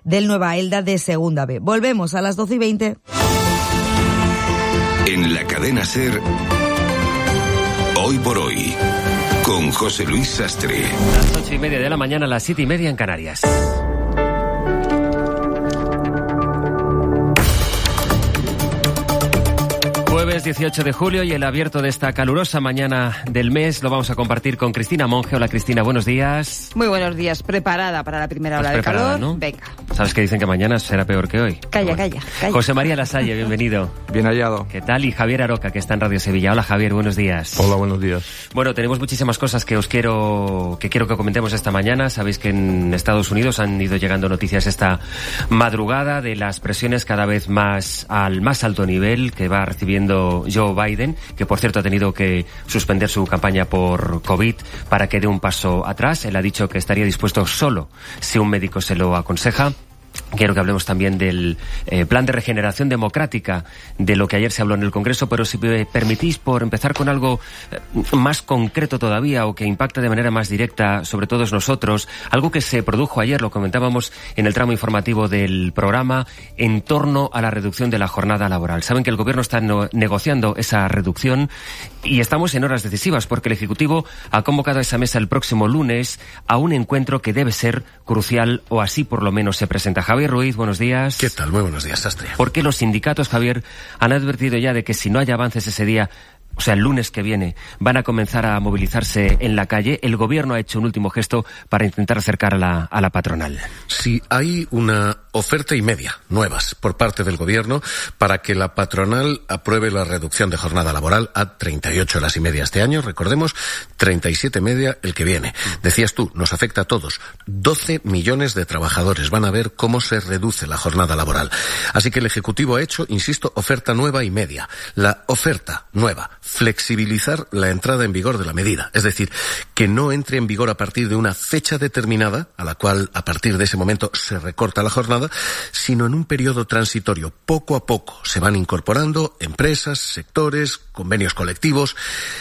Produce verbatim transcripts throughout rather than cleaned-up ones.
del Nueva Elda de Segunda B. Volvemos a las doce y veinte. En la cadena SER, Hoy por Hoy, con José Luis Sastre. Las ocho y media de la mañana, las siete y media en Canarias. Jueves dieciocho de julio y el abierto de esta calurosa mañana del mes lo vamos a compartir con Cristina Monge. Hola Cristina, buenos días. Muy buenos días, preparada para la primera hora de calor, ¿no? Venga. ¿Sabes que dicen que mañana será peor que hoy? Calla, bueno. calla, calla. José María Lasalle, bienvenido. Bien hallado. ¿Qué tal? Y Javier Aroca, que está en Radio Sevilla. Hola Javier, buenos días. Hola, buenos días. Bueno, tenemos muchísimas cosas que os quiero que quiero que comentemos esta mañana. Sabéis que en Estados Unidos han ido llegando noticias esta madrugada de las presiones cada vez más al más alto nivel que va recibiendo Joe Biden, que por cierto ha tenido que suspender su campaña por COVID para que dé un paso atrás. Él ha dicho que estaría dispuesto solo si un médico se lo aconseja. Quiero que hablemos también del eh, plan de regeneración democrática, de lo que ayer se habló en el Congreso, pero si me permitís, por empezar con algo eh, más concreto todavía o que impacta de manera más directa sobre todos nosotros, algo que se produjo ayer, lo comentábamos en el tramo informativo del programa, en torno a la reducción de la jornada laboral. Saben que el Gobierno está no, negociando esa reducción y estamos en horas decisivas porque el Ejecutivo ha convocado a esa mesa el próximo lunes a un encuentro que debe ser crucial, o así por lo menos se presenta. Javier Ruiz, buenos días. ¿Qué tal? Muy buenos días, Sastre. Porque los sindicatos, Javier, han advertido ya de que si no hay avances ese día, o sea, el lunes que viene, van a comenzar a movilizarse en la calle. El Gobierno ha hecho un último gesto para intentar acercar a la, a la patronal. Sí, hay una oferta y media nuevas por parte del Gobierno para que la patronal apruebe la reducción de jornada laboral a treinta y ocho horas y media este año. Recordemos, treinta y siete y media el que viene. Decías tú, nos afecta a todos. doce millones de trabajadores van a ver cómo se reduce la jornada laboral. Así que el Ejecutivo ha hecho, insisto, oferta nueva y media. La oferta nueva, flexibilizar la entrada en vigor de la medida. Es decir, que no entre en vigor a partir de una fecha determinada, a la cual a partir de ese momento se recorta la jornada, sino en un periodo transitorio. Poco a poco se van incorporando empresas, sectores, convenios colectivos.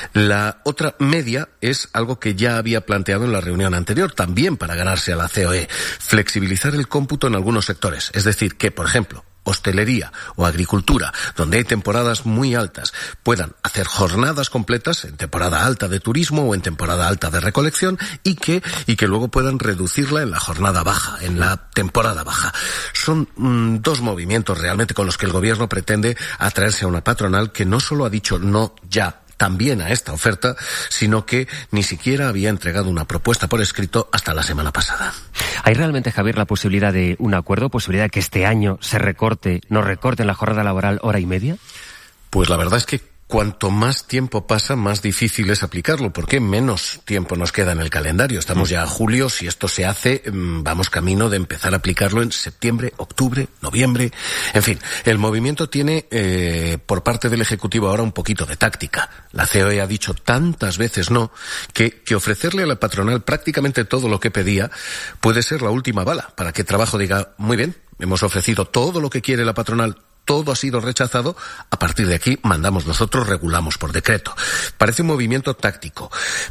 La otra media es algo que ya había planteado en la reunión anterior, también para ganarse a la C O E, flexibilizar el cómputo en algunos sectores. Es decir, que, por ejemplo, hostelería o agricultura, donde hay temporadas muy altas, puedan hacer jornadas completas en temporada alta de turismo o en temporada alta de recolección y que y que luego puedan reducirla en la jornada baja, en la temporada baja. Son mmm, dos movimientos realmente con los que el Gobierno pretende atraerse a una patronal que no solo ha dicho no ya también a esta oferta, sino que ni siquiera había entregado una propuesta por escrito hasta la semana pasada. ¿Hay realmente, Javier, la posibilidad de un acuerdo, posibilidad de que este año se recorte, nos recorten la jornada laboral hora y media? Pues la verdad es que cuanto más tiempo pasa, más difícil es aplicarlo, porque menos tiempo nos queda en el calendario. Estamos ya a julio, si esto se hace, vamos camino de empezar a aplicarlo en septiembre, octubre, noviembre. En fin, el movimiento tiene, eh, por parte del Ejecutivo ahora un poquito de táctica. La C O E ha dicho tantas veces no, que, que ofrecerle a la patronal prácticamente todo lo que pedía puede ser la última bala para que Trabajo diga, muy bien, hemos ofrecido todo lo que quiere la patronal, todo ha sido rechazado, a partir de aquí mandamos nosotros, regulamos por decreto. Parece un movimiento táctico.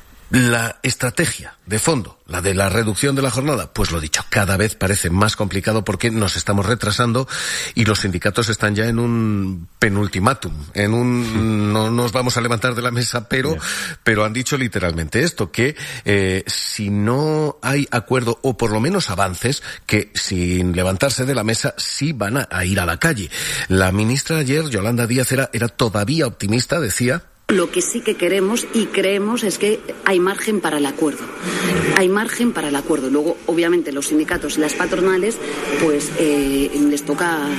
La estrategia de fondo, la de la reducción de la jornada, pues lo dicho, cada vez parece más complicado porque nos estamos retrasando y los sindicatos están ya en un penultimátum, en un no nos vamos a levantar de la mesa, pero yeah. pero han dicho literalmente esto, que eh, si no hay acuerdo o por lo menos avances, que sin levantarse de la mesa sí van a, a ir a la calle. La ministra ayer, Yolanda Díaz, era, era todavía optimista, decía. Lo que sí que queremos y creemos es que hay margen para el acuerdo. Hay margen para el acuerdo. Luego, obviamente, los sindicatos y las patronales, pues eh, les toca a,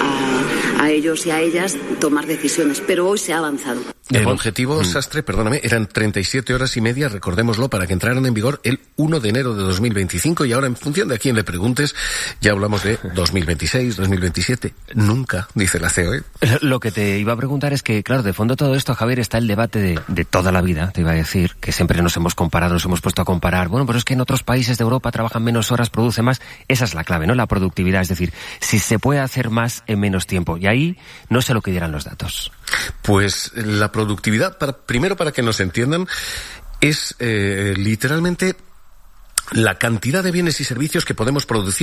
a, a ellos y a ellas tomar decisiones. Pero hoy se ha avanzado. El objetivo, Sastre, perdóname, eran treinta y siete horas y media, recordémoslo, para que entraran en vigor el uno de enero de dos mil veinticinco y ahora, en función de a quién le preguntes, ya hablamos de dos mil veintiséis, dos mil veintisiete. Nunca, dice la C O E. Lo que te iba a preguntar es que, claro, de fondo todo esto, Javier, está el debate de, de toda la vida, te iba a decir, que siempre nos hemos comparado, nos hemos puesto a comparar. Bueno, pero es que en otros países de Europa trabajan menos horas, producen más. Esa es la clave, ¿no? La productividad, es decir, si se puede hacer más en menos tiempo. Y ahí no sé lo que dirán los datos. Pues la productividad, para, primero para que nos entiendan, es eh, literalmente la cantidad de bienes y servicios que podemos producir